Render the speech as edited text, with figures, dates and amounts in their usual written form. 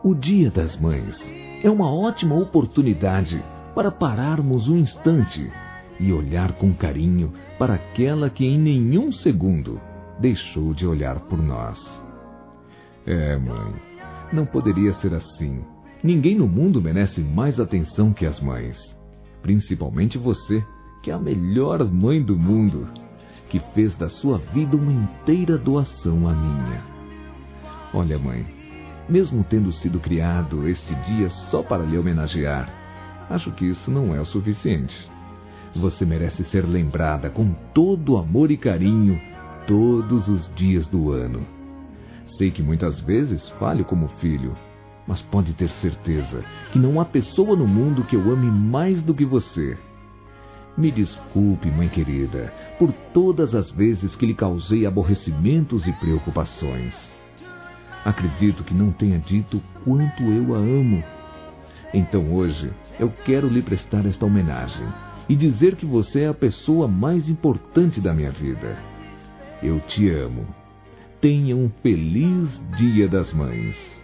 O Dia das Mães é uma ótima oportunidade para pararmos um instante e olhar com carinho para aquela que em nenhum segundo deixou de olhar por nós. Mãe, não poderia ser assim. Ninguém no mundo merece mais atenção que as mães. Principalmente você, que é a melhor mãe do mundo, que fez da sua vida uma inteira doação à minha. Olha, mãe, mesmo tendo sido criado esse dia só para lhe homenagear, acho que isso não é o suficiente. Você merece ser lembrada com todo amor e carinho todos os dias do ano. Sei que muitas vezes falho como filho, mas pode ter certeza que não há pessoa no mundo que eu ame mais do que você. Me desculpe, mãe querida, por todas as vezes que lhe causei aborrecimentos e preocupações. Acredito que não tenha dito quanto eu a amo. Então hoje eu quero lhe prestar esta homenagem e dizer que você é a pessoa mais importante da minha vida. Eu te amo. Tenha um feliz Dia das Mães.